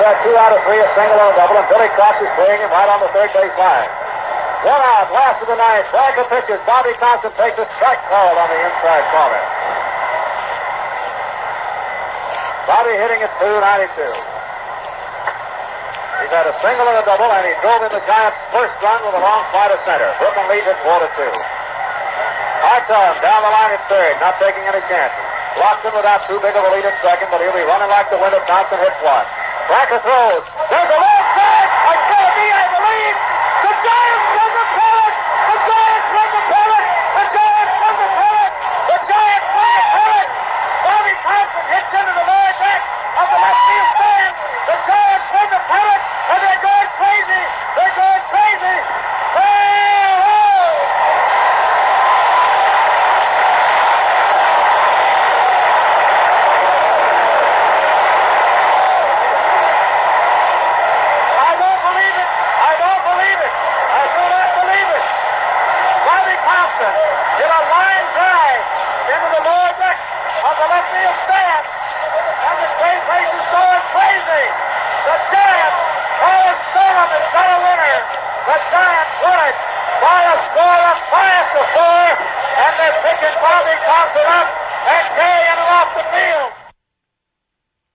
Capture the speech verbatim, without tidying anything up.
got two out of three, a single and a double, and Billy Cox is playing him right on the third base line. One out, last of the ninth. Blanca pitches. Bobby Thompson takes a strike called on the inside corner. Bobby hitting at two ninety-two. He's had a single and a double, and he drove in the Giants' first run with a long fly to center. Brooklyn leads at four to two. Hartone down the line at third, not taking any chances. Lockton without too big of a lead at second, but he'll be running like the wind if Thompson hits one. Blanca throws. There's a long drive. It's going to be, I believe. The Giants win the pennant. The Giants win the pennant. The Giants win the pennant. The Giants win the pennant. Bobby Thompson hits into the lower deck of the left field stand. The Giants win the pennant, and they're going crazy. They're going crazy. Hit a line drive into the lower deck of the left field stand, and the great place is going crazy. The Giants, Paul Storm has got a winner. The Giants win it by a score of five to four, and they're picking Bobby Thompson up and carrying him off the field.